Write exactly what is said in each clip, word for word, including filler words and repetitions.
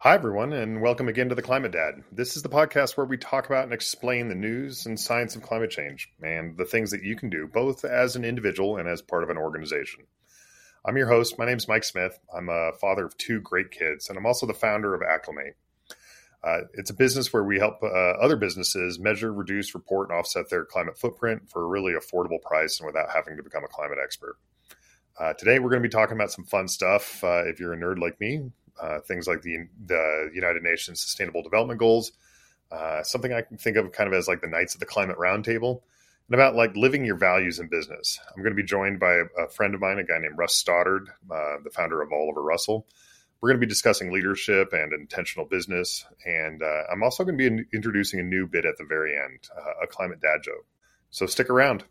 Hi, everyone, and welcome again to the Climate Dad. This is the podcast where we talk about and explain the news and science of climate change and the things that you can do, both as an individual and as part of an organization. I'm your host. My name is Mike Smith. I'm a father of two great kids, and I'm also the founder of Acclimate. Uh, it's a business where we help uh, other businesses measure, reduce, report, and offset their climate footprint for a really affordable price and without having to become a climate expert. Uh, today, we're going to be talking about some fun stuff. Uh, if you're a nerd like me, Uh, things like the, the United Nations Sustainable Development Goals, uh, something I can think of kind of as like the Knights of the Climate Roundtable, and about like living your values in business. I'm going to be joined by a, a friend of mine, a guy named Russ Stoddard, uh, the founder of Oliver Russell. We're going to be discussing leadership and intentional business, and uh, I'm also going to be in, introducing a new bit at the very end, uh, a climate dad joke. So stick around.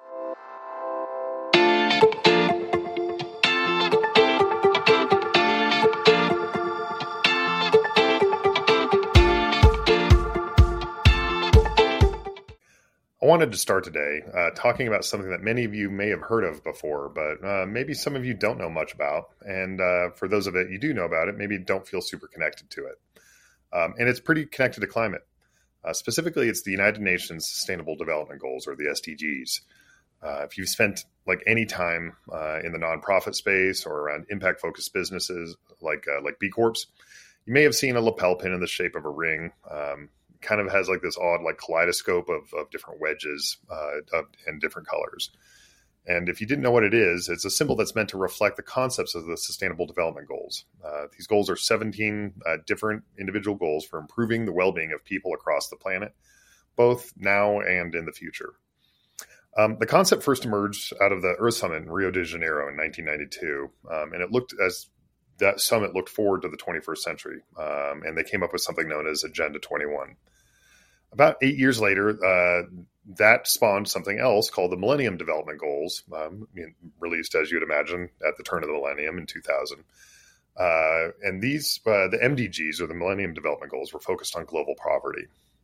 I wanted to start today uh, talking about something that many of you may have heard of before, but uh, maybe some of you don't know much about. And uh, for those of it you do know about it, maybe don't feel super connected to it. Um, and it's pretty connected to climate. Uh, specifically, it's the United Nations Sustainable Development Goals, or the S D Gs. Uh, if you've spent like any time uh, in the nonprofit space or around impact-focused businesses like uh, like B Corps, you may have seen a lapel pin in the shape of a ring. Um, kind of has like this odd like kaleidoscope of, of different wedges uh, of, and different colors. And if you didn't know what it is, it's a symbol that's meant to reflect the concepts of the Sustainable Development Goals. Uh, these goals are seventeen uh, different individual goals for improving the well-being of people across the planet, both now and in the future. Um, the concept first emerged out of the Earth Summit in Rio de Janeiro in nineteen ninety-two, um, and it looked as that summit looked forward to the twenty-first century, um, and they came up with something known as Agenda twenty-one. About eight years later, uh, that spawned something else called the Millennium Development Goals, um, released, as you'd imagine, at the turn of the millennium in two thousand. Uh, and these, uh, the M D Gs, or the Millennium Development Goals, were focused on global poverty.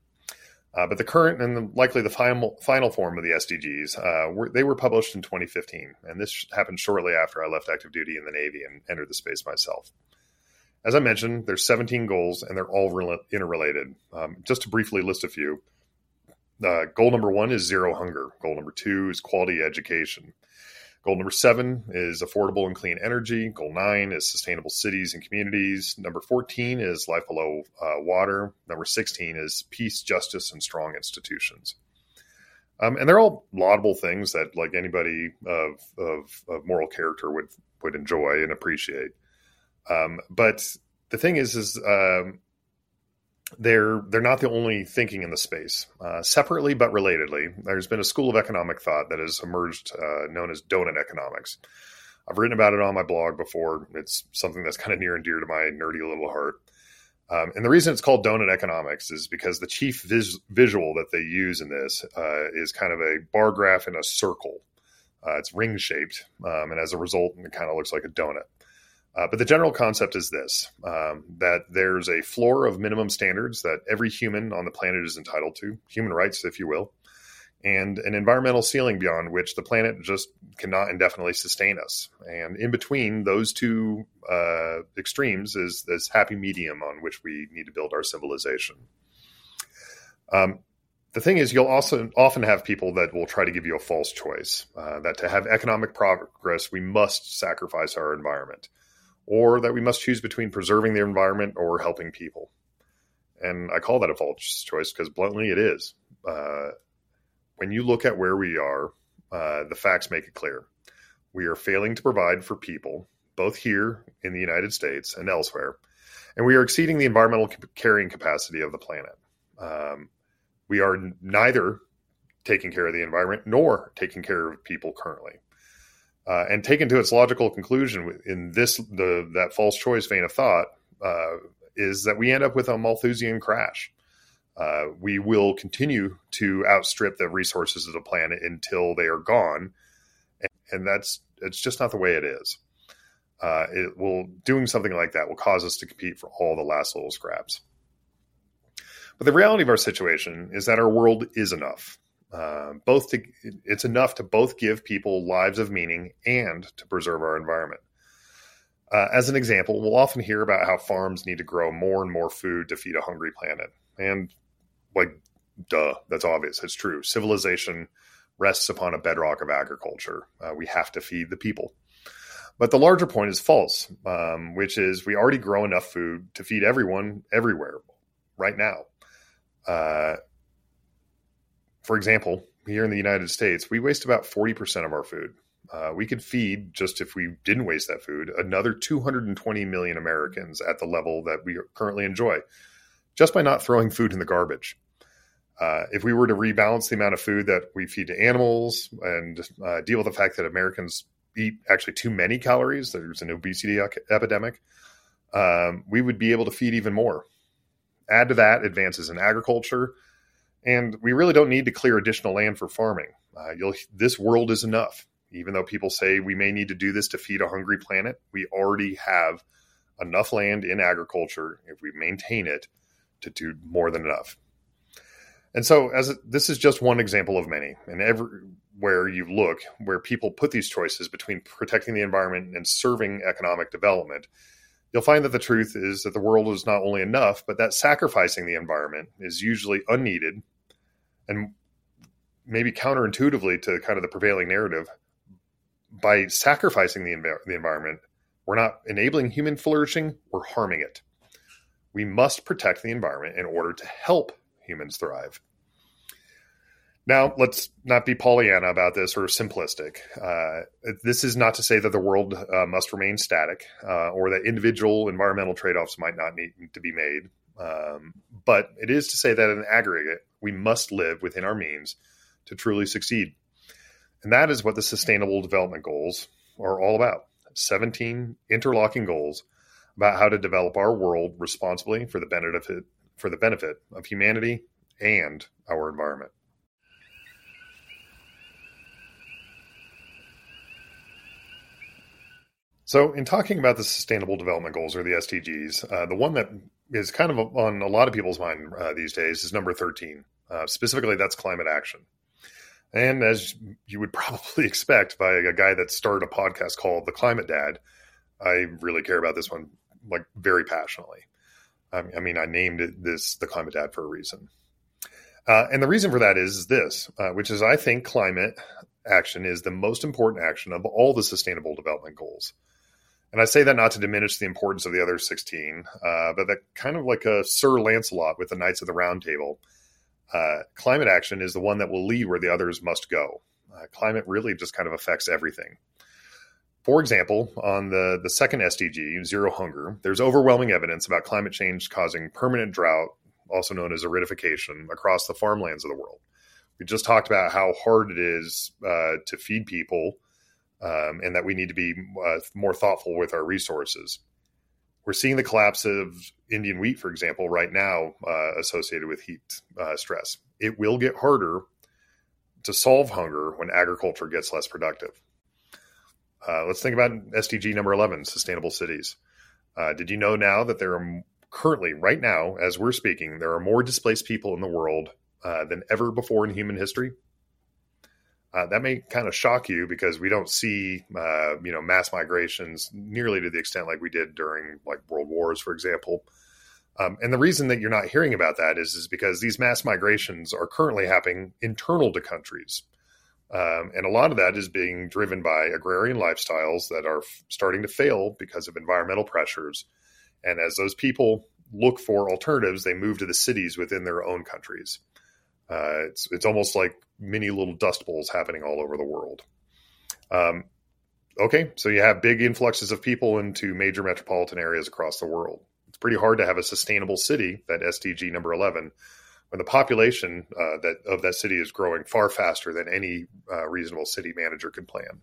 Uh, but the current and the, likely the final, final form of the S D Gs, uh, were, they were published in twenty fifteen. And this happened shortly after I left active duty in the Navy and entered the space myself. As I mentioned, there's seventeen goals, and they're all re- interrelated. Um, just to briefly list a few. Uh, goal number one is zero hunger. Goal number two is quality education. Goal number seven is affordable and clean energy. Goal nine is sustainable cities and communities. Number fourteen is life below uh, water. Number sixteen is peace, justice, and strong institutions. Um, and they're all laudable things that like anybody of, of, of moral character would, would enjoy and appreciate. Um, but the thing is, is um, they're they're not the only thinking in the space. Uh, separately but relatedly, there's been a school of economic thought that has emerged uh, known as donut economics. I've written about it on my blog before. It's something that's kind of near and dear to my nerdy little heart. Um, and the reason it's called donut economics is because the chief vis- visual that they use in this uh, is kind of a bar graph in a circle. Uh, it's ring-shaped, um, and as a result, it kind of looks like a donut. Uh, but the general concept is this, um, that there's a floor of minimum standards that every human on the planet is entitled to, human rights, if you will, and an environmental ceiling beyond which the planet just cannot indefinitely sustain us. And in between those two uh, extremes is this happy medium on which we need to build our civilization. Um, the thing is, you'll also often have people that will try to give you a false choice, uh, that to have economic progress, we must sacrifice our environment, or that we must choose between preserving the environment or helping people. And I call that a false choice because bluntly it is. Uh, when you look at where we are, uh, the facts make it clear. We are failing to provide for people, both here in the United States and elsewhere, and we are exceeding the environmental carrying capacity of the planet. Um, we are neither taking care of the environment nor taking care of people currently. Uh, and taken to its logical conclusion in this the that false choice vein of thought uh, is that we end up with a Malthusian crash. Uh, we will continue to outstrip the resources of the planet until they are gone, and, and that's it's just not the way it is. Uh, it will doing something like that will cause us to compete for all the last little scraps. But the reality of our situation is that our world is enough. Uh, both to, it's enough to both give people lives of meaning and to preserve our environment. Uh, as an example, we'll often hear about how farms need to grow more and more food to feed a hungry planet. And, like, duh, that's obvious. It's true. Civilization rests upon a bedrock of agriculture. Uh, we have to feed the people. But the larger point is false, um, which is we already grow enough food to feed everyone everywhere right now. Uh, for example, here in the United States, we waste about forty percent of our food. Uh, we could feed, just if we didn't waste that food, another two hundred twenty million Americans at the level that we currently enjoy, just by not throwing food in the garbage. Uh, if we were to rebalance the amount of food that we feed to animals and uh, deal with the fact that Americans eat actually too many calories, there's an obesity epidemic, um, we would be able to feed even more. Add to that advances in agriculture, and we really don't need to clear additional land for farming. Uh, you'll, this world is enough. Even though people say we may need to do this to feed a hungry planet, we already have enough land in agriculture, if we maintain it, to do more than enough. And so as a, this is just one example of many. And everywhere you look, where people put these choices between protecting the environment and serving economic development, you'll find that the truth is that the world is not only enough, but that sacrificing the environment is usually unneeded and maybe counterintuitively to kind of the prevailing narrative. By sacrificing the, env- the environment, we're not enabling human flourishing, we're harming it. We must protect the environment in order to help humans thrive. Now, let's not be Pollyanna about this or simplistic. Uh, this is not to say that the world uh, must remain static uh, or that individual environmental trade-offs might not need to be made. Um, but it is to say that in aggregate, we must live within our means to truly succeed. And that is what the Sustainable Development Goals are all about. seventeen interlocking goals about how to develop our world responsibly for the benefit, for the benefit of humanity and our environment. So in talking about the Sustainable Development Goals, or the S D Gs, uh, the one that is kind of on a lot of people's mind uh, these days is number thirteen. Uh, specifically, that's climate action. And as you would probably expect by a guy that started a podcast called The Climate Dad, I really care about this one like very passionately. I mean, I named it this The Climate Dad for a reason. Uh, and the reason for that is, is this, uh, which is I think climate action is the most important action of all the Sustainable Development Goals. And I say that not to diminish the importance of the other sixteen, uh, but that kind of like a Sir Lancelot with the Knights of the Round Table. Uh, climate action is the one that will lead where the others must go. Uh, climate really just kind of affects everything. For example, on the, the second S D G, Zero Hunger, there's overwhelming evidence about climate change causing permanent drought, also known as aridification, across the farmlands of the world. We just talked about how hard it is uh, to feed people um, and that we need to be uh, more thoughtful with our resources. We're seeing the collapse of Indian wheat, for example, right now uh, associated with heat uh, stress. It will get harder to solve hunger when agriculture gets less productive. Uh, let's think about S D G number eleven, sustainable cities. Uh, did you know now that there are currently, right now, as we're speaking, there are more displaced people in the world uh, than ever before in human history? Uh, that may kind of shock you because we don't see, uh, you know, mass migrations nearly to the extent like we did during like world wars, for example. Um, and the reason that you're not hearing about that is, is because these mass migrations are currently happening internal to countries. Um, and a lot of that is being driven by agrarian lifestyles that are f- starting to fail because of environmental pressures. And as those people look for alternatives, they move to the cities within their own countries. Uh, it's it's almost like mini little dust bowls happening all over the world. Um, okay, so you have big influxes of people into major metropolitan areas across the world. It's pretty hard to have a sustainable city, that S D G number eleven, when the population uh, that of that city is growing far faster than any uh, reasonable city manager can plan.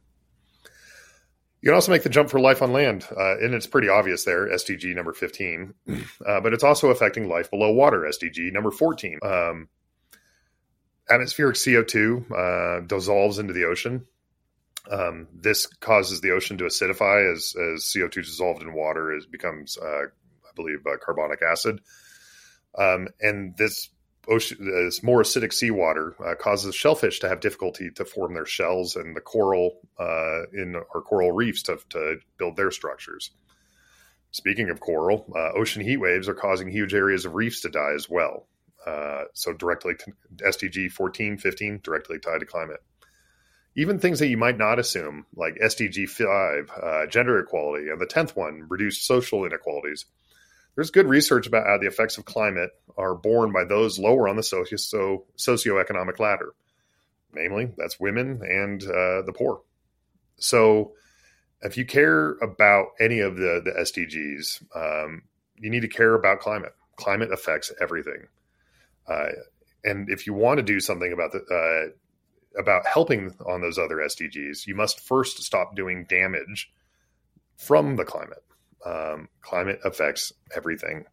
You can also make the jump for life on land, uh, and it's pretty obvious there, S D G number fifteen, uh, but it's also affecting life below water, S D G number fourteen. Um, Atmospheric C O two uh, dissolves into the ocean. Um, this causes the ocean to acidify as, as C O two dissolved in water is, becomes, uh, I believe, uh, carbonic acid. Um, and this, ocean, this more acidic seawater uh, causes shellfish to have difficulty to form their shells and the coral uh, in our coral reefs to, to build their structures. Speaking of coral, uh, ocean heat waves are causing huge areas of reefs to die as well. Uh, so directly to S D G fourteen, fifteen, directly tied to climate. Even things that you might not assume, like S D G five, uh, gender equality, and the tenth one, reduced social inequalities. There's good research about how the effects of climate are borne by those lower on the socio- so socioeconomic ladder. Namely, that's women and uh, the poor. So if you care about any of the, the S D Gs, um, you need to care about climate. Climate affects everything. Uh, and if you want to do something about the, uh, about helping on those other S D Gs, you must first stop doing damage from the climate. Um, climate affects everything.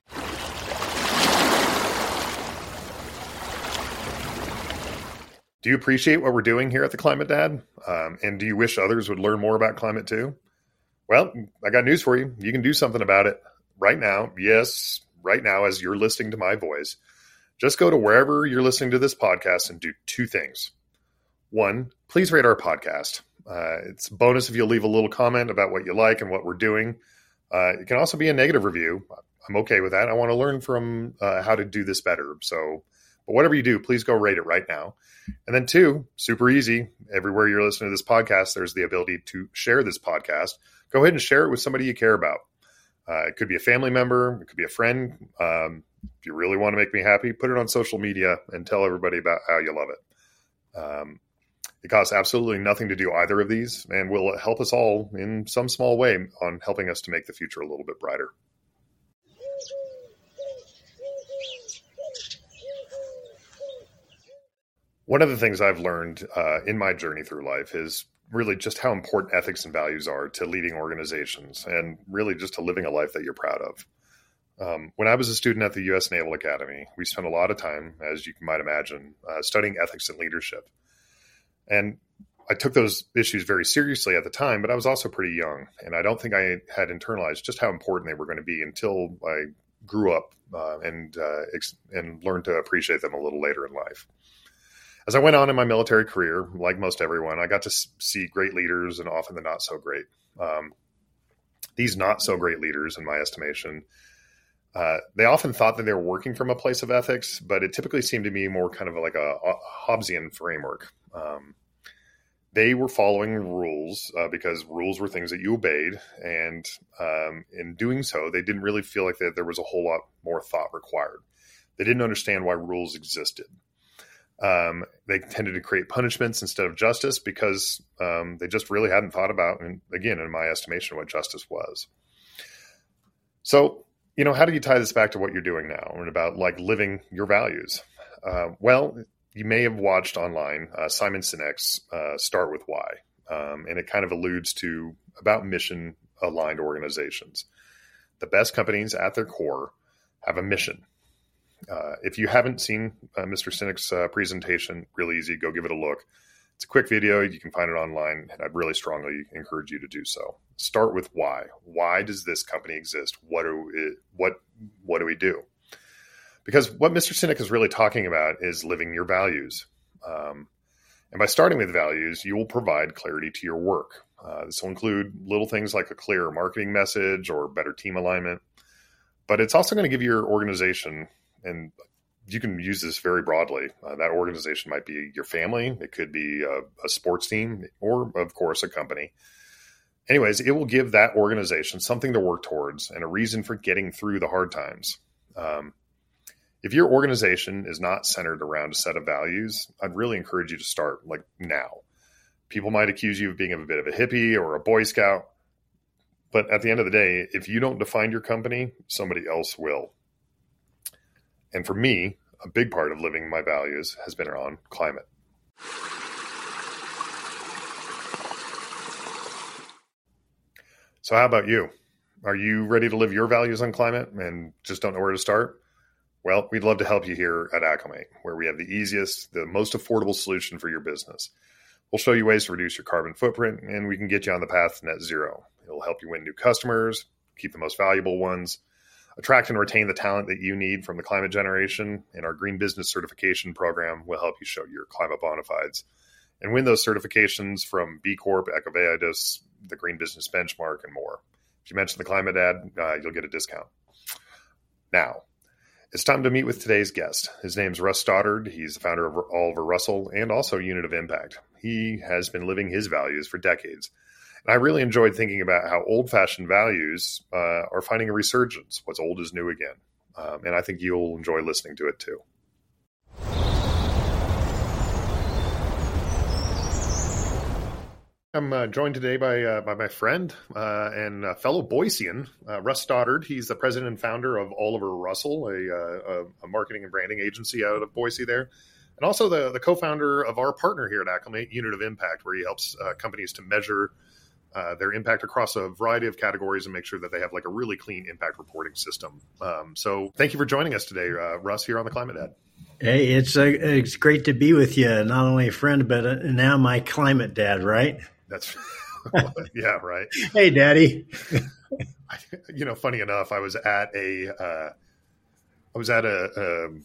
Do you appreciate what we're doing here at the Climate Dad? Um, and do you wish others would learn more about climate too? Well, I got news for you. You can do something about it right now. Yes, right now, as you're listening to my voice. Just go to wherever you're listening to this podcast and do two things. One, please rate our podcast. Uh, it's a bonus if you'll leave a little comment about what you like and what we're doing. Uh, it can also be a negative review. I'm okay with that. I want to learn from uh, how to do this better. So, but whatever you do, please go rate it right now. And then two, super easy. Everywhere you're listening to this podcast, there's the ability to share this podcast. Go ahead and share it with somebody you care about. Uh, it could be a family member. It could be a friend. Um, if you really want to make me happy, put it on social media and tell everybody about how you love it. Um, it costs absolutely nothing to do either of these and will help us all in some small way on helping us to make the future a little bit brighter. One of the things I've learned uh, in my journey through life is really just how important ethics and values are to leading organizations and really just to living a life that you're proud of. Um, when I was a student at the U S Naval Academy, we spent a lot of time, as you might imagine, uh, studying ethics and leadership. And I took those issues very seriously at the time, but I was also pretty young. And I don't think I had internalized just how important they were going to be until I grew up uh, and, uh, ex- and learned to appreciate them a little later in life. As I went on in my military career, like most everyone, I got to see great leaders and often the not so great. Um, these not so great leaders, in my estimation, uh, they often thought that they were working from a place of ethics, but it typically seemed to me more kind of like a, a Hobbesian framework. Um, they were following rules uh, because rules were things that you obeyed. And um, in doing so, they didn't really feel like that there was a whole lot more thought required. They didn't understand why rules existed. Um, they tended to create punishments instead of justice because um, they just really hadn't thought about, and again, in my estimation, what justice was. So, you know, how do you tie this back to what you're doing now and about like living your values? Uh, well, you may have watched online uh, Simon Sinek's uh, Start With Why, um, and it kind of alludes to about mission-aligned organizations. The best companies at their core have a mission. Uh, if you haven't seen uh, Mister Sinek's uh, presentation, really easy, go give it a look. It's a quick video. You can find it online, and I'd really strongly encourage you to do so. Start with why. Why does this company exist? What do it, what what do we do? Because what Mister Sinek is really talking about is living your values. Um, and by starting with values, you will provide clarity to your work. Uh, this will include little things like a clear marketing message or better team alignment. But it's also going to give your organization, and you can use this very broadly. Uh, that organization might be your family. It could be a, a sports team or, of course, a company. Anyways, it will give that organization something to work towards and a reason for getting through the hard times. Um, if your organization is not centered around a set of values, I'd really encourage you to start like now. People might accuse you of being a bit of a hippie or a Boy Scout. But at the end of the day, if you don't define your company, somebody else will. And for me, a big part of living my values has been around climate. So how about you? Are you ready to live your values on climate and just don't know where to start? Well, we'd love to help you here at Acclimate, where we have the easiest, the most affordable solution for your business. We'll show you ways to reduce your carbon footprint, and we can get you on the path to net zero. It'll help you win new customers, keep the most valuable ones, attract and retain the talent that you need from the climate generation, and our Green Business Certification Program will help you show your climate bona fides and win those certifications from B Corp, EcoVadis, the Green Business Benchmark, and more. If you mention the Climate Dad, uh, you'll get a discount. Now, it's time to meet with today's guest. His name's Russ Stoddard. He's the founder of Oliver Russell and also Unit of Impact. He has been living his values for decades. And I really enjoyed thinking about how old-fashioned values uh, are finding a resurgence. What's old is new again. Um, and I think you'll enjoy listening to it too. I'm uh, joined today by uh, by my friend uh, and uh, fellow Boisean, uh, Russ Stoddard. He's the president and founder of Oliver Russell, a, uh, a marketing and branding agency out of Boise there, and also the, the co-founder of our partner here at Acclimate, Unit of Impact, where he helps uh, companies to measure uh, their impact across a variety of categories and make sure that they have like a really clean impact reporting system. Um, so thank you for joining us today, uh, Russ, here on the Climate Dad. Hey, it's uh, it's great to be with you. Not only a friend, but uh, now my Climate Dad, right? That's yeah, right. Hey, Daddy. I, you know, funny enough, I was at a uh, I was at a,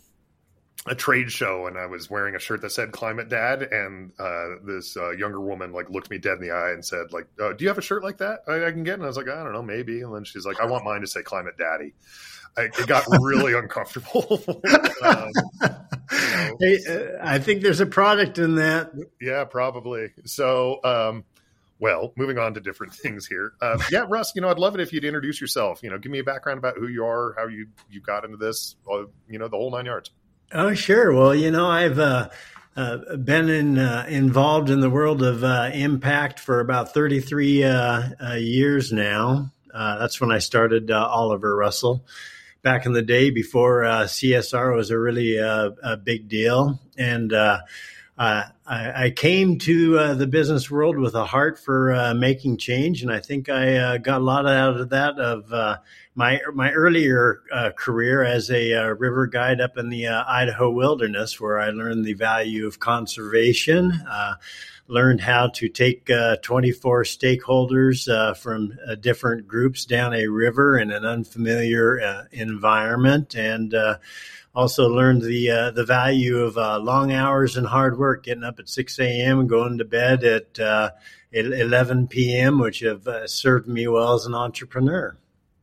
a a trade show, and I was wearing a shirt that said "Climate Dad," and uh, this uh, younger woman like looked me dead in the eye and said, "Like, uh, do you have a shirt like that I, I can get?" And I was like, "I don't know, maybe." And then she's like, "I want mine to say Climate Daddy." I, it got really uncomfortable. um, you know. Hey, uh, I think there's a product in that. Yeah, probably. So, um, well, moving on to different things here. Uh, yeah, Russ, you know, I'd love it if you'd introduce yourself. You know, give me a background about who you are, how you, you got into this, uh, you know, the whole nine yards. Oh, sure. Well, you know, I've uh, uh, been in, uh, involved in the world of uh, impact for about thirty-three uh, uh, years now. Uh, that's when I started uh, Oliver Russell. Back in the day before uh, C S R was a really uh, a big deal. And uh, uh, I, I came to uh, the business world with a heart for uh, making change. And I think I uh, got a lot out of that of uh, my my earlier uh, career as a uh, river guide up in the uh, Idaho wilderness, where I learned the value of conservation, uh, learned how to take uh, twenty-four stakeholders uh, from uh, different groups down a river in an unfamiliar uh, environment, and uh, also learned the uh, the value of uh, long hours and hard work, getting up at six a.m. and going to bed at uh, eleven p.m., which have uh, served me well as an entrepreneur.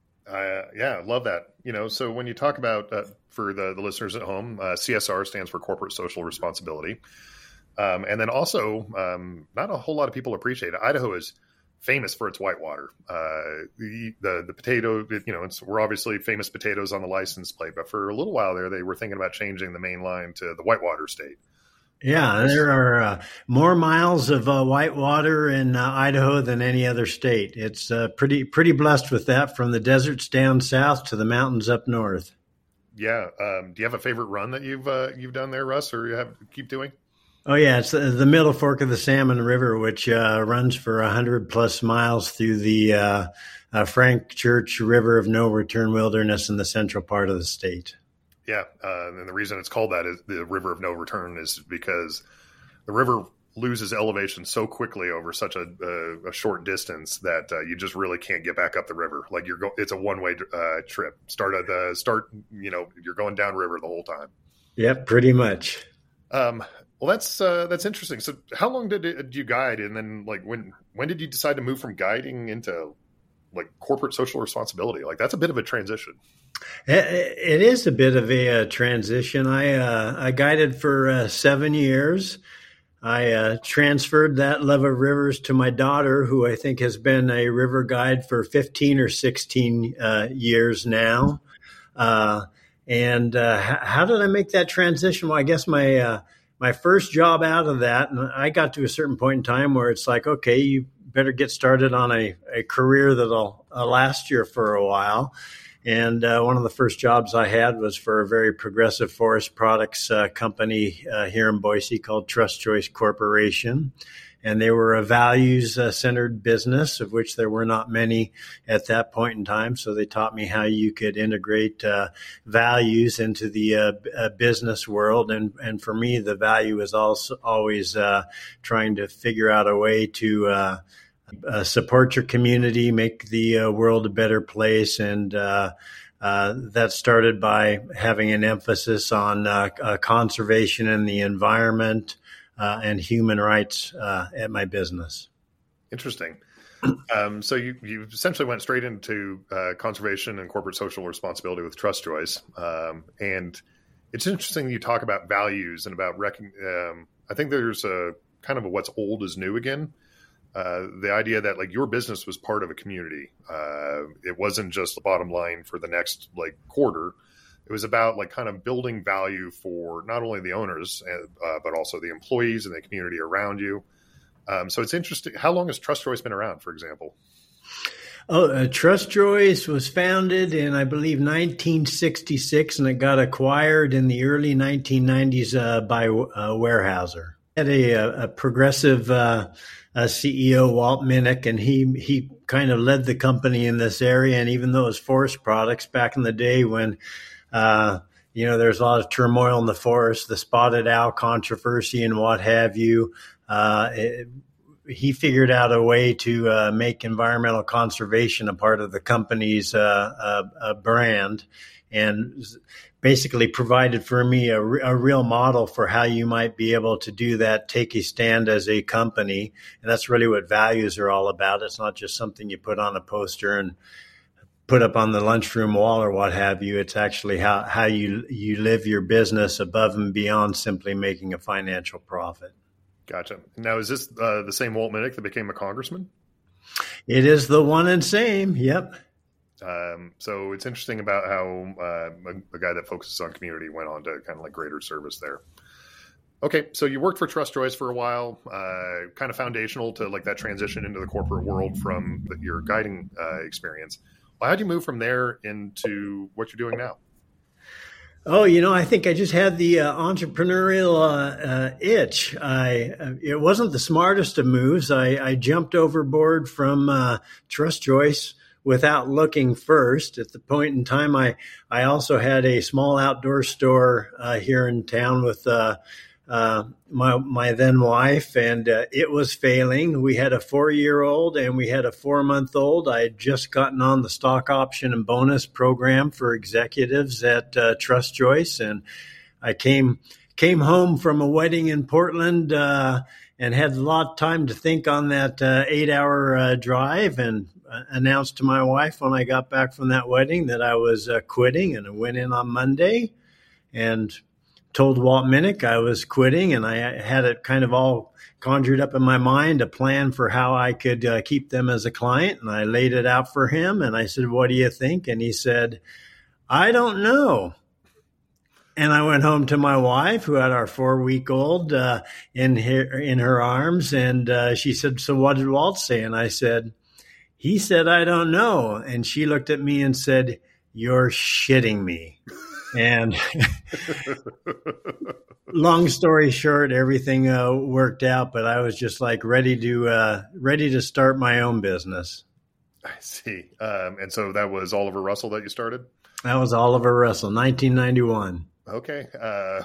Uh, yeah, I love that. You know, so when you talk about, uh, for the, the listeners at home, uh, C S R stands for Corporate Social Responsibility. Um, and then also, um, not a whole lot of people appreciate it. Idaho is famous for its whitewater. Uh, the, the the potato, you know, it's, we're obviously famous potatoes on the license plate, but for a little while there, they were thinking about changing the main line to the whitewater state. Yeah, there are uh, more miles of uh, whitewater in uh, Idaho than any other state. It's uh, pretty pretty blessed with that, from the deserts down south to the mountains up north. Yeah. Um, do you have a favorite run that you've uh, you've done there, Russ, or you have keep doing? Oh, yeah. It's the, the middle fork of the Salmon River, which uh, runs for one hundred plus miles through the uh, uh, Frank Church River of No Return Wilderness in the central part of the state. Yeah. Uh, and the reason it's called that is the River of No Return is because the river loses elevation so quickly over such a, a, a short distance that uh, you just really can't get back up the river. Like you're go- it's a one way uh, trip. Start at the start, you know, you're going downriver the whole time. Yep, pretty much. Um, Well, that's uh, that's interesting. So, how long did, it, did you guide, and then like when when did you decide to move from guiding into like corporate social responsibility? Like that's a bit of a transition. It is a bit of a, uh transition. I uh, I guided for uh, seven years. I uh, transferred that love of rivers to my daughter, who I think has been a river guide for fifteen or sixteen uh, years now. Uh, and uh, how did I make that transition? Well, I guess my uh, My first job out of that, and I got to a certain point in time where it's like, okay, you better get started on a, a career that'll uh, last you for a while. And uh, one of the first jobs I had was for a very progressive forest products uh, company uh, here in Boise called Trust Choice Corporation. And they were a values-centered uh, business, of which there were not many at that point in time. So they taught me how you could integrate uh, values into the uh, uh, business world. And, and for me, the value is also always uh, trying to figure out a way to uh, uh, support your community, make the uh, world a better place. And uh, uh, that started by having an emphasis on uh, uh, conservation and the environment, Uh, and human rights uh, at my business. Interesting. Um, so you, you essentially went straight into uh, conservation and corporate social responsibility with Trust Choice. Um, and it's interesting you talk about values and about, rec- um, I think there's a kind of a what's old is new again. Uh, the idea that like your business was part of a community. Uh, it wasn't just the bottom line for the next like quarter. It was about like kind of building value for not only the owners, uh, but also the employees and the community around you. Um, so it's interesting. How long has Trust Choice been around, for example? Oh, uh, Trust Choice was founded in, I believe, nineteen sixty-six, and it got acquired in the early nineteen nineties uh, by uh, Weyerhaeuser. Had a, a progressive uh, uh, C E O, Walt Minnick, and he he kind of led the company in this area. And even though it was forest products back in the day when uh, you know there's a lot of turmoil in the forest, the spotted owl controversy and what have you. Uh, it, he figured out a way to uh, make environmental conservation a part of the company's uh, uh, uh, brand, and basically provided for me a, re- a real model for how you might be able to do that, take a stand as a company. And that's really what values are all about. It's not just something you put on a poster and put up on the lunchroom wall or what have you. It's actually how, how you, you live your business above and beyond simply making a financial profit. Gotcha. Now, is this uh, the same Walt Minnick that became a congressman? It is the one and same. Yep. Um, so it's interesting about how uh, a, a guy that focuses on community went on to kind of like greater service there. Okay, so you worked for Trust Choice for a while, uh, kind of foundational to like that transition into the corporate world from the, your guiding uh, experience. Well, how'd you move from there into what you're doing now? Oh, you know, I think I just had the uh, entrepreneurial uh, uh, itch. I uh, it wasn't the smartest of moves. I, I jumped overboard from uh, Trust Choice without looking first. At the point in time, I I also had a small outdoor store uh, here in town with uh, uh, my my then wife, and uh, it was failing. We had a four-year-old and we had a four-month-old. I had just gotten on the stock option and bonus program for executives at uh, Trust Choice, and I came came home from a wedding in Portland uh, and had a lot of time to think on that uh, eight-hour uh, drive, and uh, announced to my wife when I got back from that wedding that I was uh, quitting, and I went in on Monday and told Walt Minnick I was quitting, and I had it kind of all conjured up in my mind, a plan for how I could uh, keep them as a client. And I laid it out for him, and I said, "What do you think?" And he said, "I don't know." And I went home to my wife, who had our four-week-old uh, in her, in her arms, and uh, she said, "So what did Walt say?" And I said, "He said, I don't know." And she looked at me and said, "You're shitting me." And long story short, everything uh, worked out, but I was just like ready to uh, ready to start my own business. I see. Um, and so that was Oliver Russell that you started? That was Oliver Russell, nineteen ninety-one. Okay. Uh,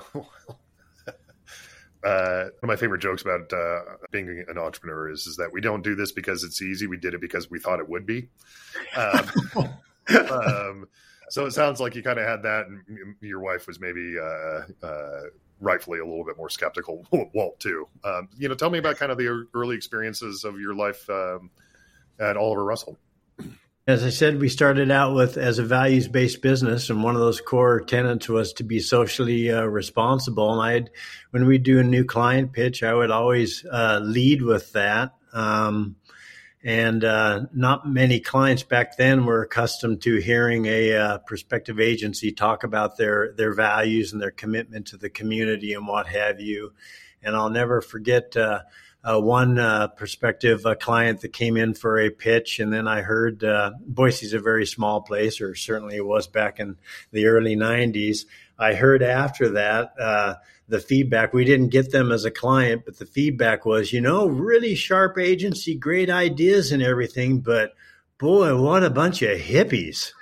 uh, one of my favorite jokes about uh, being an entrepreneur is, is that we don't do this because it's easy. We did it because we thought it would be. Um, um, So it sounds like you kind of had that, and your wife was maybe uh, uh, rightfully a little bit more skeptical. Walt too. Um, you know, tell me about kind of the early experiences of your life um, at Oliver Russell. As I said, we started out with as a values-based business, and one of those core tenets was to be socially uh, responsible. And I'd, when we do a new client pitch, I would always uh, lead with that. Um, And uh, not many clients back then were accustomed to hearing a uh, prospective agency talk about their their values and their commitment to the community and what have you. And I'll never forget uh, uh, one uh, prospective uh, client that came in for a pitch, and then I heard uh, Boise's a very small place, or certainly it was back in the early nineties. I heard after that uh, the feedback. We didn't get them as a client, but the feedback was, you know, really sharp agency, great ideas and everything, but boy, what a bunch of hippies.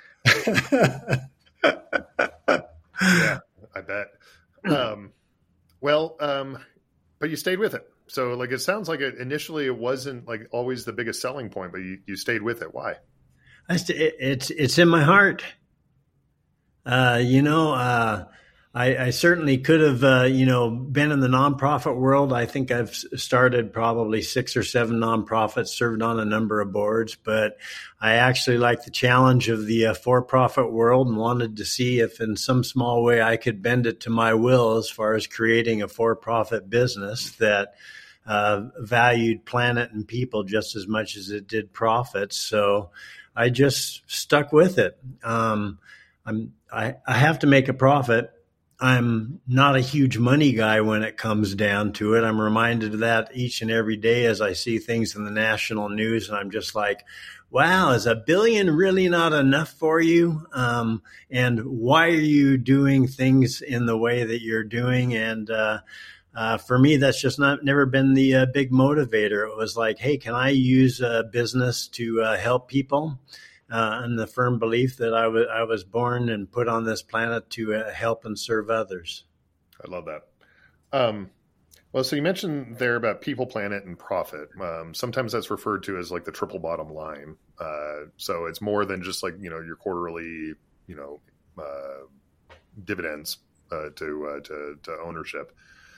Yeah, I bet. Um, well, um, but you stayed with it. So like, it sounds like it, initially it wasn't like always the biggest selling point, but you, you stayed with it. Why? I st- it's, it's in my heart. Uh, you know, uh, I, I certainly could have, uh, you know, been in the nonprofit world. I think I've started probably six or seven nonprofits, served on a number of boards, but I actually like the challenge of the uh, for-profit world and wanted to see if in some small way I could bend it to my will as far as creating a for-profit business that uh, valued planet and people just as much as it did profits. So I just stuck with it. Um, I'm, I, I have to make a profit. I'm not a huge money guy when it comes down to it. I'm reminded of that each and every day as I see things in the national news, and I'm just like, wow, is a billion really not enough for you? Um, and why are you doing things in the way that you're doing? And uh, uh, for me, that's just not never been the uh, big motivator. It was like, hey, can I use a business to uh, help people? Uh, and the firm belief that I was I was born and put on this planet to uh, help and serve others. I love that. Um, well, so you mentioned there about people, planet, and profit. Um, sometimes that's referred to as like the triple bottom line. Uh, so it's more than just like, you know, your quarterly, you know, uh, dividends uh, to, uh, to to ownership.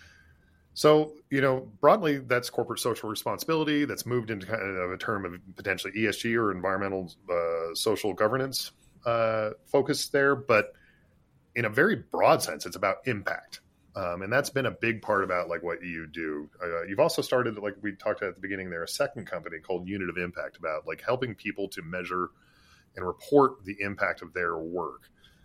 So, you know, broadly, that's corporate social responsibility. That's moved into kind of a term of potentially E S G or environmental uh, social governance uh, focus there. But in a very broad sense, it's about impact. Um, and that's been a big part about like what you do. Uh, you've also started, like we talked at the beginning there, a second company called Unit of Impact about like helping people to measure and report the impact of their work.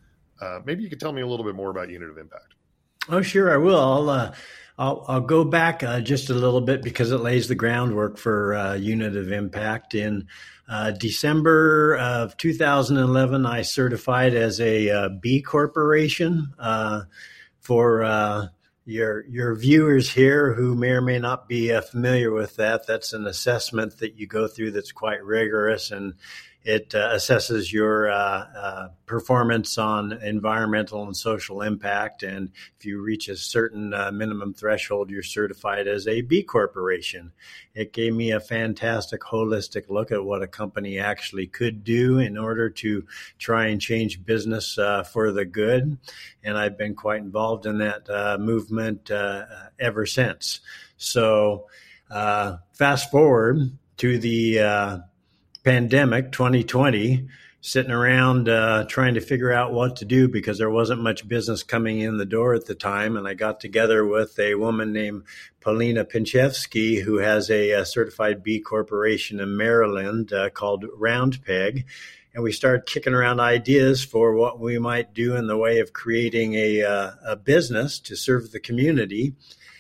Uh, maybe you could tell me a little bit more about Unit of Impact. Oh, sure, I will. I'll uh, I'll, I'll go back uh, just a little bit because it lays the groundwork for uh, Unit of Impact. In uh, December of two thousand eleven, I certified as a uh, B Corporation. Uh, for uh, your your viewers here who may or may not be uh, familiar with that, that's an assessment that you go through that's quite rigorous, and it uh, assesses your uh, uh, performance on environmental and social impact. And if you reach a certain uh, minimum threshold, you're certified as a B Corporation. It gave me a fantastic holistic look at what a company actually could do in order to try and change business uh, for the good. And I've been quite involved in that uh, movement uh, ever since. So uh, fast forward to the uh, pandemic twenty twenty, sitting around uh, trying to figure out what to do because there wasn't much business coming in the door at the time. And I got together with a woman named Paulina Pinchevsky, who has a, a certified B Corporation in Maryland uh, called Round Peg. And we started kicking around ideas for what we might do in the way of creating a, uh, a business to serve the community.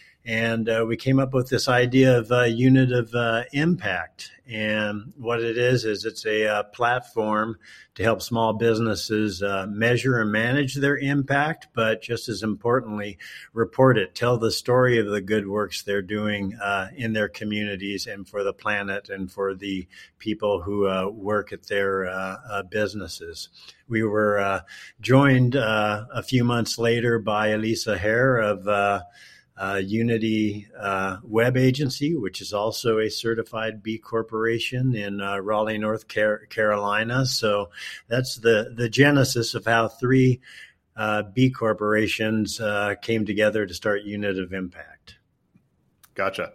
And uh, we came up with this idea of a unit of uh, impact. And what it is, is it's a uh, platform to help small businesses uh, measure and manage their impact, but just as importantly, report it, tell the story of the good works they're doing uh, in their communities and for the planet and for the people who uh, work at their uh, uh, businesses. We were uh, joined uh, a few months later by Elisa Hare of uh, Uh, Unity uh, Web Agency, which is also a certified B Corporation in uh, Raleigh, North Car- Carolina. So that's the, the genesis of how three uh, B Corporations uh, came together to start Unit of Impact. Gotcha.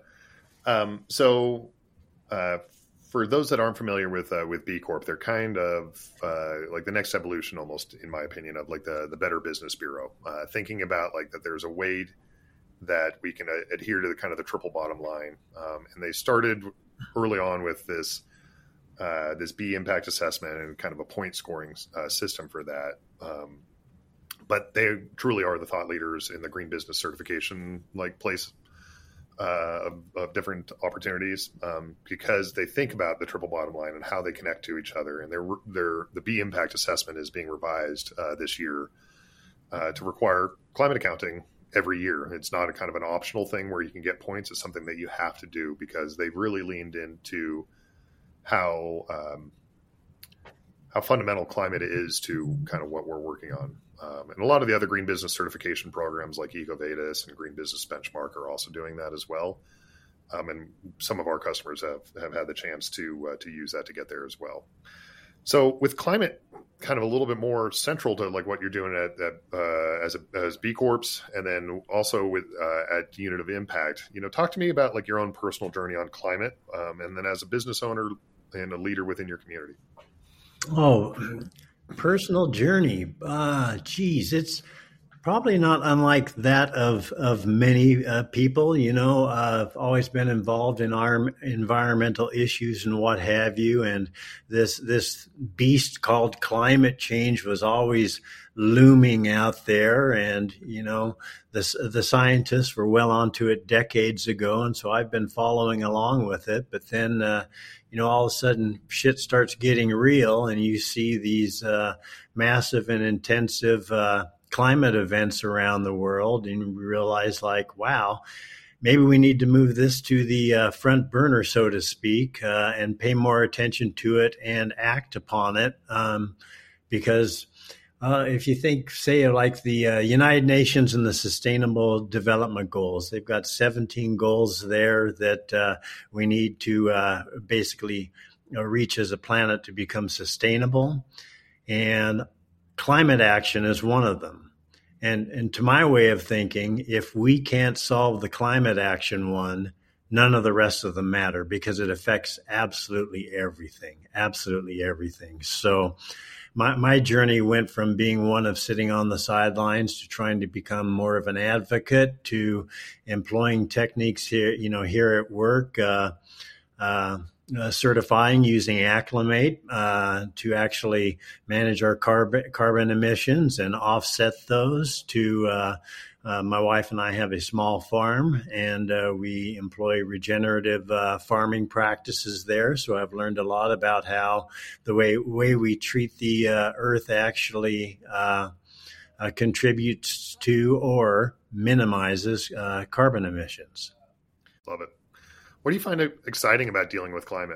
Um, so uh, for those that aren't familiar with uh, with B Corp, they're kind of uh, like the next evolution, almost in my opinion, of like the the Better Business Bureau. Uh, thinking about like that, there's a way that we can uh, adhere to the kind of the triple bottom line. Um, and they started early on with this, uh, this B impact assessment and kind of a point scoring uh, system for that. Um, but they truly are the thought leaders in the green business certification, like place uh, of, of different opportunities um, because they think about the triple bottom line and how they connect to each other. And their, their, the B impact assessment is being revised uh, this year uh, to require climate accounting every year. It's not a kind of an optional thing where you can get points. It's something that you have to do because they've really leaned into how um, how fundamental climate is to kind of what we're working on. Um, and a lot of the other green business certification programs like EcoVadis and Green Business Benchmark are also doing that as well. Um, and some of our customers have, have had the chance to uh, to use that to get there as well. So with climate kind of a little bit more central to like what you're doing at, at uh, as a, as B Corps, and then also with uh, at Unit of Impact, you know, talk to me about like your own personal journey on climate, um, and then as a business owner and a leader within your community. Oh, personal journey. Ah, geez, it's probably not unlike that of of many uh, people. You know, uh, I've always been involved in our environmental issues and what have you. And this this beast called climate change was always looming out there. And you know, the the scientists were well onto it decades ago, and so I've been following along with it. But then, uh, you know, all of a sudden, shit starts getting real, and you see these uh, massive and intensive Uh, climate events around the world, and we realize like, wow, maybe we need to move this to the uh, front burner, so to speak, uh, and pay more attention to it and act upon it. Um, because uh, if you think, say, like the uh, United Nations and the Sustainable Development Goals, they've got seventeen goals there that uh, we need to uh, basically you know, reach as a planet to become sustainable. And climate action is one of them. And, and to my way of thinking, if we can't solve the climate action one, none of the rest of them matter, because it affects absolutely everything, absolutely everything. So my, my journey went from being one of sitting on the sidelines to trying to become more of an advocate, to employing techniques here, you know, here at work, uh, uh, Uh, certifying using Acclimate uh, to actually manage our carbon carbon emissions and offset those. To uh, uh, my wife and I have a small farm, and uh, we employ regenerative uh, farming practices there. So I've learned a lot about how the way way we treat the uh, earth actually uh, uh, contributes to or minimizes uh, carbon emissions. Love it. What do you find exciting about dealing with climate?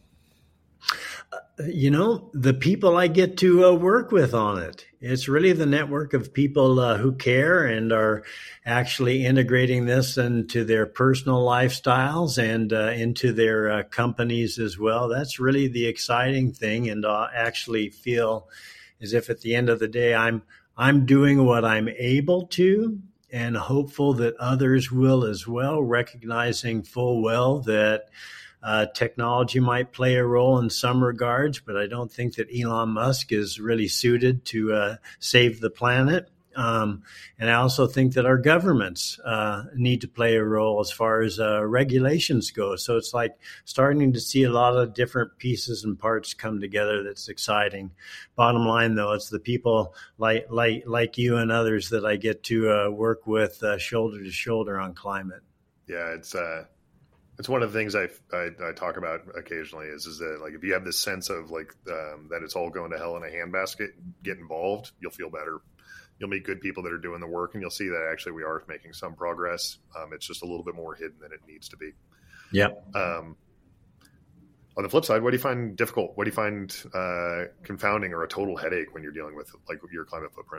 Uh, you know, the people I get to uh, work with on it. It's really the network of people uh, who care and are actually integrating this into their personal lifestyles and uh, into their uh, companies as well. That's really the exciting thing, and uh, actually feel as if at the end of the day, I'm I'm doing what I'm able to, and hopeful that others will as well, recognizing full well that uh, technology might play a role in some regards, but I don't think that Elon Musk is really suited to uh, save the planet. Um, and I also think that our governments uh, need to play a role as far as uh, regulations go. So it's like starting to see a lot of different pieces and parts come together. That's exciting. Bottom line, though, it's the people like like like you and others that I get to uh, work with uh, shoulder to shoulder on climate. Yeah, it's uh, it's one of the things I, I I talk about occasionally. Is is that like if you have this sense of like um, that it's all going to hell in a handbasket, get involved. You'll feel better. You'll meet good people that are doing the work, and you'll see that actually we are making some progress. Um, it's just a little bit more hidden than it needs to be. Yep. Um, on the flip side, what do you find difficult? What do you find uh, confounding or a total headache when you're dealing with like your climate footprint?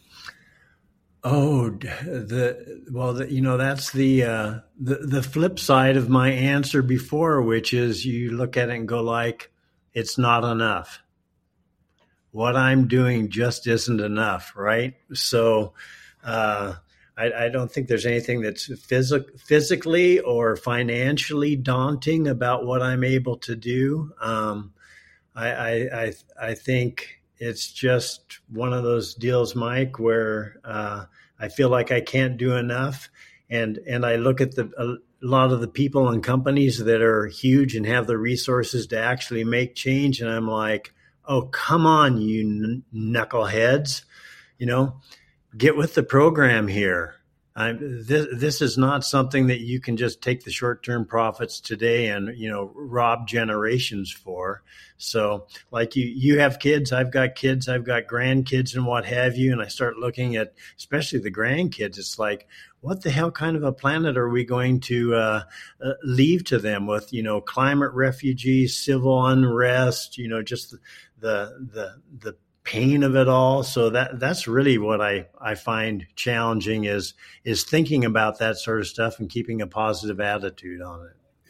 Oh, the well, the, you know, that's the uh, the the flip side of my answer before, which is you look at it and go like, it's not enough. What I'm doing just isn't enough, right? So uh, I, I don't think there's anything that's phys- physically or financially daunting about what I'm able to do. Um, I, I, I, I think it's just one of those deals, Mike, where uh, I feel like I can't do enough. And, and I look at the a lot of the people and companies that are huge and have the resources to actually make change. And I'm like, oh, come on, you n- knuckleheads, you know, get with the program here. I'm, this, this is not something that you can just take the short-term profits today and, you know, rob generations for. So like you, you have kids, I've got kids, I've got grandkids and what have you. And I start looking at, especially the grandkids, it's like, what the hell kind of a planet are we going to uh, uh, leave to them with, you know, climate refugees, civil unrest, you know, just the, the, the, the pain of it all. So that that's really what I, I find challenging is is thinking about that sort of stuff and keeping a positive attitude on it.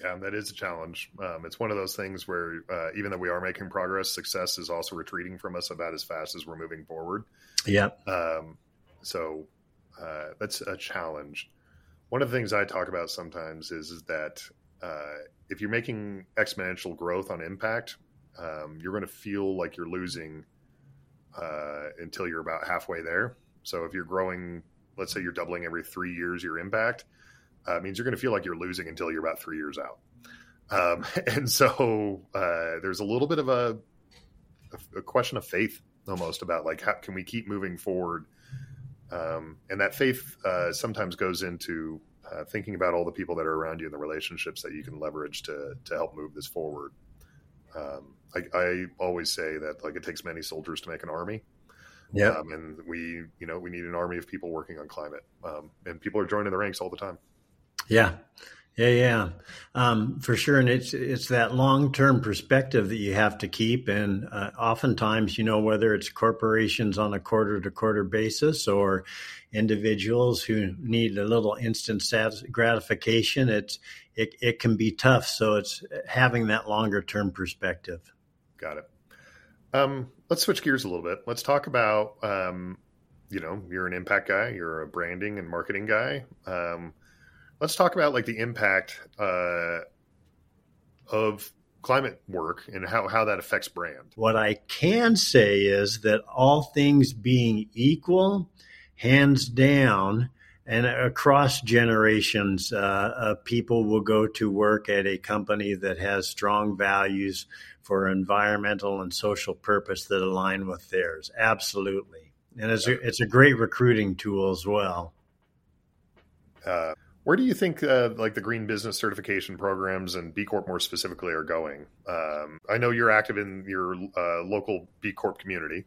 Yeah, that is a challenge. Um, it's one of those things where uh, even though we are making progress, success is also retreating from us about as fast as we're moving forward. Yeah. Um, so uh, that's a challenge. One of the things I talk about sometimes is, is that uh, if you're making exponential growth on impact, um, you're going to feel like you're losing uh, until you're about halfway there. So if you're growing, let's say you're doubling every three years your impact, uh, means you're going to feel like you're losing until you're about three years out. Um, and so uh, there's a little bit of a, a question of faith almost about like, how can we keep moving forward? Um, and that faith uh, sometimes goes into uh, thinking about all the people that are around you and the relationships that you can leverage to to help move this forward. Um, I, I always say that like it takes many soldiers to make an army. Yeah. Um, and we, you know, we need an army of people working on climate, um, and people are joining the ranks all the time. Yeah. Yeah, yeah, um, for sure. And it's it's that long-term perspective that you have to keep. And uh, oftentimes, you know, whether it's corporations on a quarter-to-quarter basis or individuals who need a little instant satis- gratification, it's it, it can be tough. So it's having that longer-term perspective. Got it. Um, let's switch gears a little bit. Let's talk about, um, you know, you're an impact guy, you're a branding and marketing guy. Um, Let's talk about like the impact uh, of climate work and how, how that affects brand. What I can say is that all things being equal, hands down, and across generations, uh, uh, people will go to work at a company that has strong values for environmental and social purpose that align with theirs. Absolutely. And it's a, it's a great recruiting tool as well. Uh, Where do you think uh, like the green business certification programs and B Corp more specifically are going? Um, I know you're active in your uh, local B Corp community.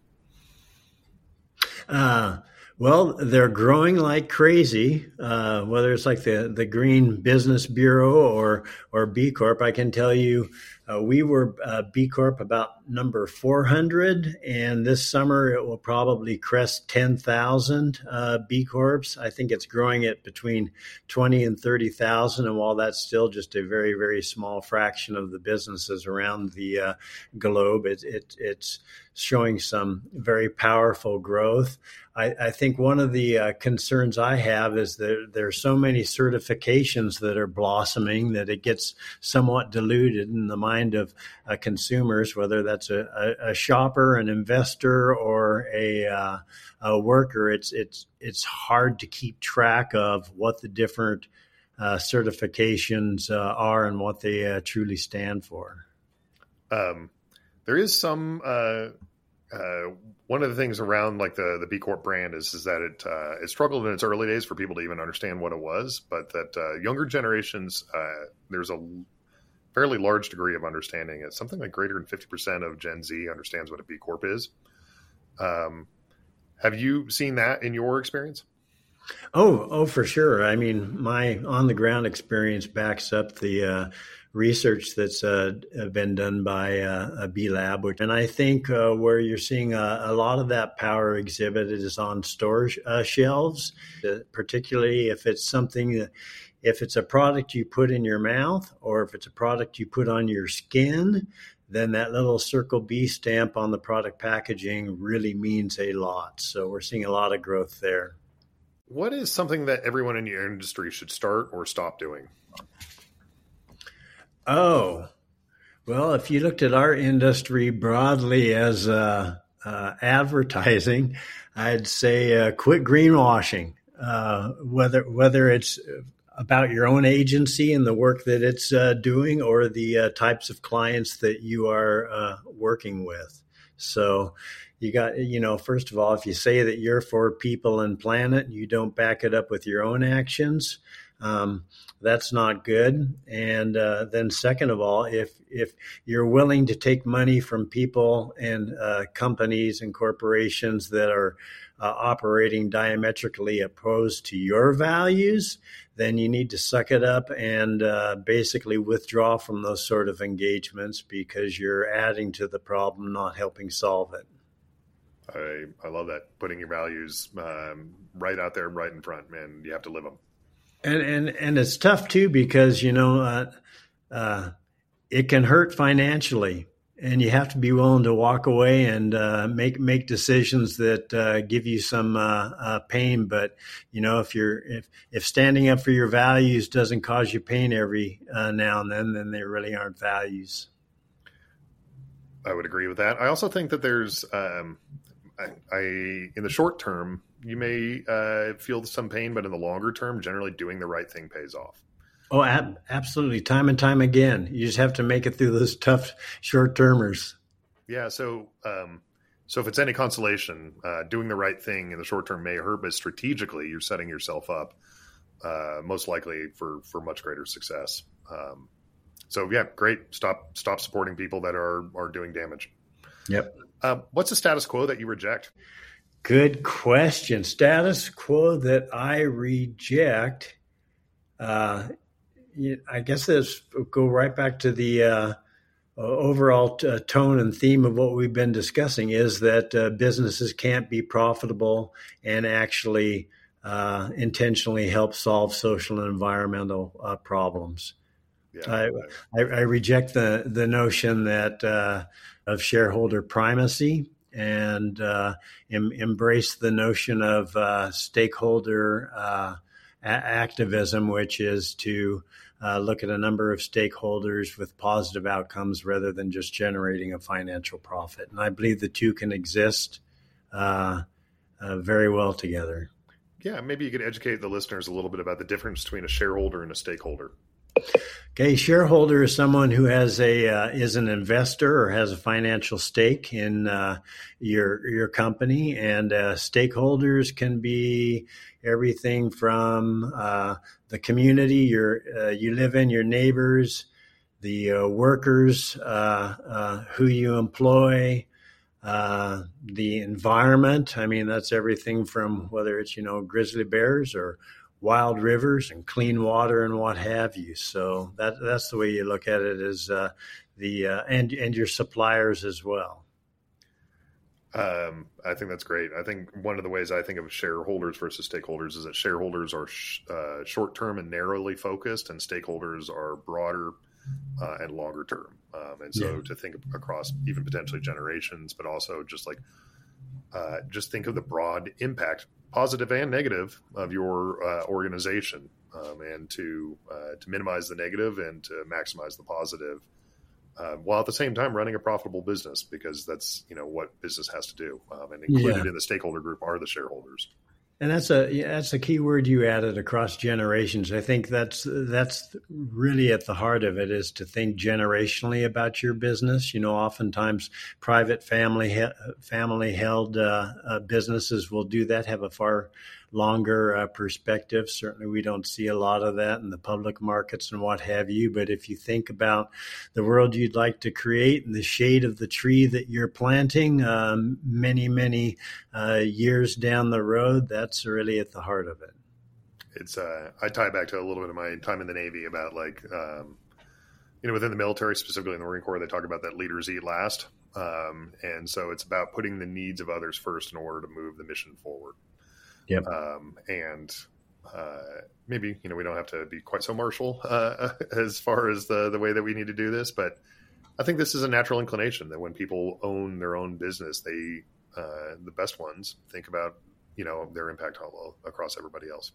Uh, well, they're growing like crazy, uh, whether it's like the, the Green Business Bureau or or B Corp. I can tell you uh, we were uh, B Corp about number four hundred, and this summer it will probably crest ten thousand uh, B Corps. I think it's growing at between twenty and thirty thousand, and while that's still just a very, very small fraction of the businesses around the uh, globe, it, it, it's showing some very powerful growth. I, I think one of the uh, concerns I have is that there are so many certifications that are blossoming that it gets somewhat diluted in the mind of uh, consumers, whether that's a, a, a shopper, an investor, or a, uh, a worker. It's it's it's hard to keep track of what the different uh, certifications uh, are and what they uh, truly stand for. Um, there is some. Uh... Uh, one of the things around like the, the B Corp brand is, is that it, uh, it struggled in its early days for people to even understand what it was, but that uh, younger generations, uh, there's a fairly large degree of understanding. It's something like greater than fifty percent of Gen Z understands what a B Corp is. Um, have you seen that in your experience? Oh, oh, for sure. I mean, my on the ground experience backs up the uh, research that's uh, been done by uh, a B Lab, and I think uh, where you're seeing a, a lot of that power exhibited is on store uh, shelves, uh, particularly if it's something that, if it's a product you put in your mouth or if it's a product you put on your skin, then that little Circle B stamp on the product packaging really means a lot. So we're seeing a lot of growth there. What is something that everyone in your industry should start or stop doing? Oh, well, if you looked at our industry broadly as uh, uh, advertising, I'd say uh, quit greenwashing, uh, whether whether it's about your own agency and the work that it's uh, doing or the uh, types of clients that you are uh, working with. So you got, you know, first of all, if you say that you're for people and planet, you don't back it up with your own actions, um, that's not good. And uh, then second of all, if if you're willing to take money from people and uh, companies and corporations that are uh, operating diametrically opposed to your values, then you need to suck it up and uh, basically withdraw from those sort of engagements because you're adding to the problem, not helping solve it. I, I love that. Putting your values um, right out there, right in front, man. You have to live them. And and and it's tough too because, you know, uh, uh, it can hurt financially. And you have to be willing to walk away and uh, make make decisions that uh, give you some uh, uh, pain. But you know, if you're if if standing up for your values doesn't cause you pain every uh, now and then, then they really aren't values. I would agree with that. I also think that there's, um, I, I in the short term, you may uh, feel some pain, but in the longer term, generally doing the right thing pays off. Oh, ab- absolutely. Time and time again. You just have to make it through those tough short-termers. Yeah. So, um, so if it's any consolation, uh, doing the right thing in the short term may hurt, but strategically you're setting yourself up, uh, most likely for, for much greater success. Um, so yeah, great. Stop, stop supporting people that are, are doing damage. Yep. Um, what's the status quo that you reject? Good question. Status quo that I reject, uh, I guess this will go right back to the uh, overall t- tone and theme of what we've been discussing, is that uh, businesses can't be profitable and actually uh, intentionally help solve social and environmental uh, problems. Yeah, I, I, I reject the, the notion that uh, of shareholder primacy and uh, em- embrace the notion of uh, stakeholder uh, a- activism, which is to Uh, look at a number of stakeholders with positive outcomes rather than just generating a financial profit. And I believe the two can exist uh, uh, very well together. Yeah, maybe you could educate the listeners a little bit about the difference between a shareholder and a stakeholder. Okay, shareholder is someone who has a uh, is an investor or has a financial stake in uh, your your company, and uh, stakeholders can be everything from uh, the community your uh, you live in, your neighbors, the uh, workers uh, uh, who you employ, uh, the environment. I mean, that's everything from whether it's, you know, grizzly bears or wild rivers and clean water and what have you. So that that's the way you look at it, is uh, the uh, and and your suppliers as well. Um, I think that's great. I think one of the ways I think of shareholders versus stakeholders is that shareholders are sh- uh, short-term and narrowly focused, and stakeholders are broader uh, and longer term. Um, and so yeah. to think across even potentially generations, but also just like uh, just think of the broad impact, positive and negative, of your uh, organization, um, and to uh, to minimize the negative and to maximize the positive. Uh, while at the same time running a profitable business, because that's, you know, what business has to do. Um, and included yeah. in the stakeholder group are the shareholders. And that's a yeah, that's a key word you added, across generations. I think that's that's really at the heart of it, is to think generationally about your business. You know, oftentimes private family family held uh, uh, businesses will do that, have a far longer uh, perspective. Certainly, we don't see a lot of that in the public markets and what have you. But if you think about the world you'd like to create and the shade of the tree that you're planting um, many, many uh, years down the road, that's really at the heart of it. It's uh, I tie back to a little bit of my time in the Navy about like, um, you know, within the military, specifically in the Marine Corps, they talk about that leaders eat last. Um, and so it's about putting the needs of others first in order to move the mission forward. Yep. Um, and uh, maybe, you know, we don't have to be quite so martial uh, as far as the, the way that we need to do this. But I think this is a natural inclination that when people own their own business, they, uh, the best ones, think about, you know, their impact all across everybody else.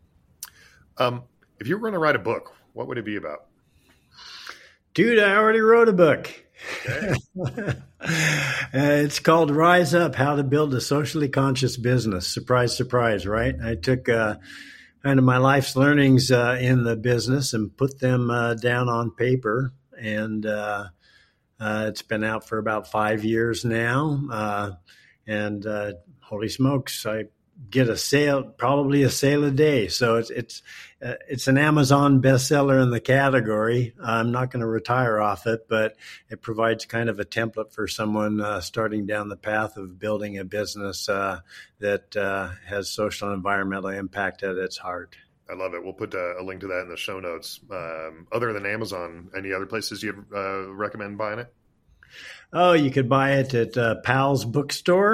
Um, if you were going to write a book, what would it be about? Dude, I already wrote a book. Okay. uh, it's called Rise Up, How to Build a Socially Conscious Business. Surprise, surprise, right? I took uh, kind of my life's learnings uh, in the business and put them uh, down on paper. And uh, uh, it's been out for about five years now. Uh, and uh, holy smokes, I get a sale, probably a sale a day. So it's it's uh, it's an Amazon bestseller in the category. I'm not going to retire off it, but it provides kind of a template for someone uh, starting down the path of building a business uh, that uh, has social and environmental impact at its heart. I love it. We'll put a, a link to that in the show notes. Um, other than Amazon, any other places you'd uh, recommend buying it? Oh, you could buy it at uh, Pal's Bookstore.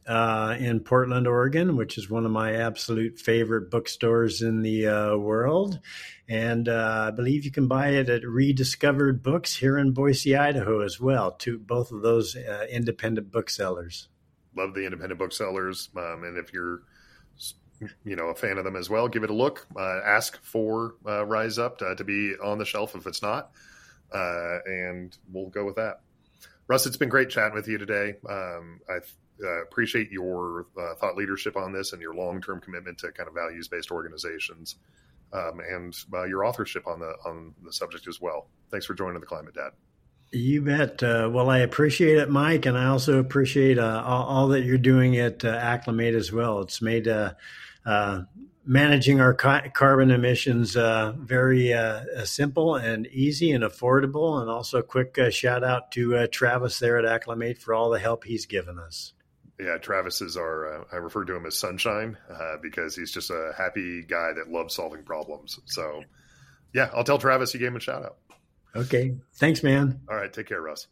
uh, in Portland, Oregon, which is one of my absolute favorite bookstores in the uh, world. And uh, I believe you can buy it at Rediscovered Books here in Boise, Idaho as well, to both of those uh, independent booksellers. Love the independent booksellers. Um, and if you're, you know, a fan of them as well, give it a look. Uh, ask for uh, Rise Up to, to be on the shelf if it's not. Uh, and we'll go with that. Russ, it's been great chatting with you today. Um, I uh, appreciate your uh, thought leadership on this and your long-term commitment to kind of values-based organizations, um, and uh, your authorship on the on the subject as well. Thanks for joining the Climate Dad. You bet. Uh, well, I appreciate it, Mike, and I also appreciate uh, all, all that you're doing at uh, Acclimate as well. It's made uh, uh, managing our ca- carbon emissions uh, very uh, simple and easy and affordable. And also a quick uh, shout out to uh, Travis there at Acclimate for all the help he's given us. Yeah, Travis is our, uh, I refer to him as Sunshine uh, because he's just a happy guy that loves solving problems. So, yeah, I'll tell Travis you gave him a shout out. Okay. Thanks, man. All right. Take care, Russ.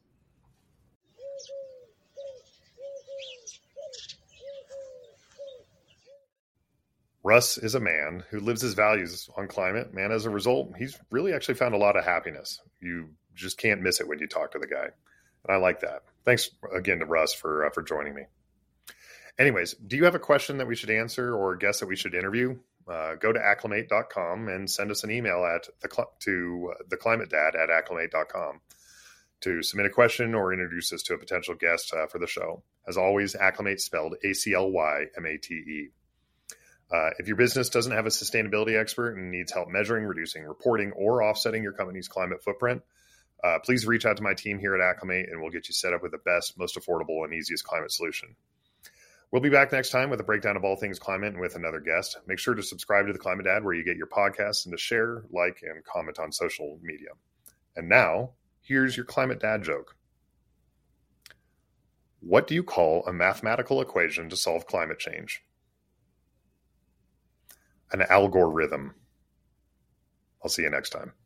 Russ is a man who lives his values on climate, and as a result, he's really actually found a lot of happiness. You just can't miss it when you talk to the guy. And I like that. Thanks again to Russ for uh, for joining me. Anyways, do you have a question that we should answer or a guest that we should interview? Uh, go to acclimate dot com and send us an email at the cl- to uh, theclimatedad at acclimate dot com to submit a question or introduce us to a potential guest uh, for the show. As always, Acclimate spelled A C L Y M A T E. Uh, if your business doesn't have a sustainability expert and needs help measuring, reducing, reporting, or offsetting your company's climate footprint, uh, please reach out to my team here at Acclimate and we'll get you set up with the best, most affordable, and easiest climate solution. We'll be back next time with a breakdown of all things climate and with another guest. Make sure to subscribe to The Climate Dad where you get your podcasts and to share, like, and comment on social media. And now, here's your Climate Dad joke. What do you call a mathematical equation to solve climate change? An algorithm. I'll see you next time.